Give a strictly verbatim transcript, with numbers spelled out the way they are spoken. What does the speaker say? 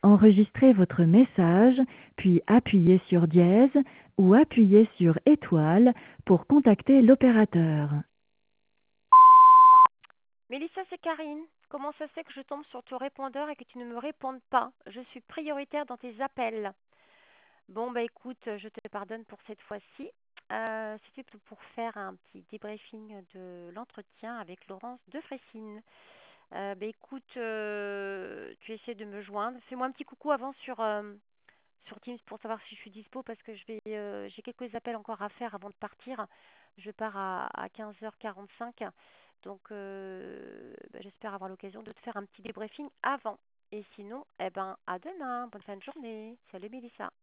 enregistrez votre message, puis appuyez sur dièse ou appuyez sur étoile pour contacter l'opérateur. Mélissa, c'est Karine. Comment ça se fait que je tombe sur ton répondeur et que tu ne me répondes pas? Je suis prioritaire dans tes appels. Bon, bah écoute, je te pardonne pour cette fois-ci. Euh, C'était pour faire un petit débriefing de l'entretien avec Laurence de Fressines. Euh, bah écoute, euh, tu essaies de me joindre. Fais-moi un petit coucou avant sur, euh, sur Teams pour savoir si je suis dispo parce que je vais, euh, j'ai quelques appels encore à faire avant de partir. Je pars à, à quinze heures quarante-cinq. Donc, euh, bah, j'espère avoir l'occasion de te faire un petit débriefing avant. Et sinon, eh ben, à demain. Bonne fin de journée. Salut Mélissa.